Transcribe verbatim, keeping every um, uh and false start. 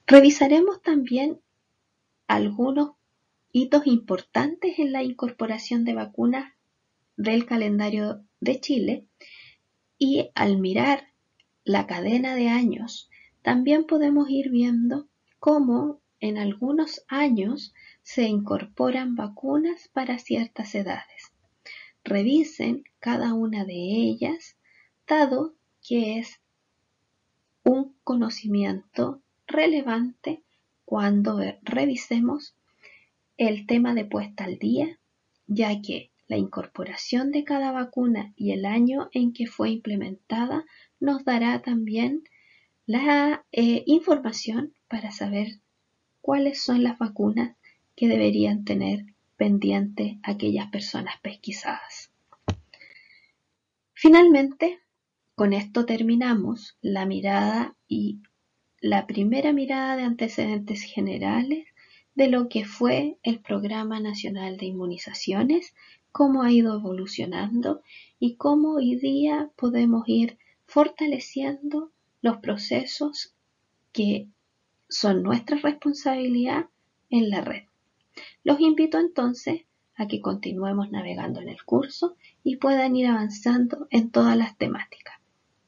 Revisaremos también algunos hitos importantes en la incorporación de vacunas del calendario de Chile y al mirar la cadena de años también podemos ir viendo cómo en algunos años se incorporan vacunas para ciertas edades. Revisen cada una de ellas, dado que es un conocimiento relevante cuando revisemos el tema de puesta al día, ya que la incorporación de cada vacuna y el año en que fue implementada nos dará también la eh, información para saber cuáles son las vacunas que deberían tener pendiente aquellas personas pesquisadas. Finalmente, con esto terminamos la mirada y la primera mirada de antecedentes generales de lo que fue el Programa Nacional de Inmunizaciones, cómo ha ido evolucionando y cómo hoy día podemos ir fortaleciendo los procesos que son nuestra responsabilidad en la red. Los invito entonces a que continuemos navegando en el curso y puedan ir avanzando en todas las temáticas.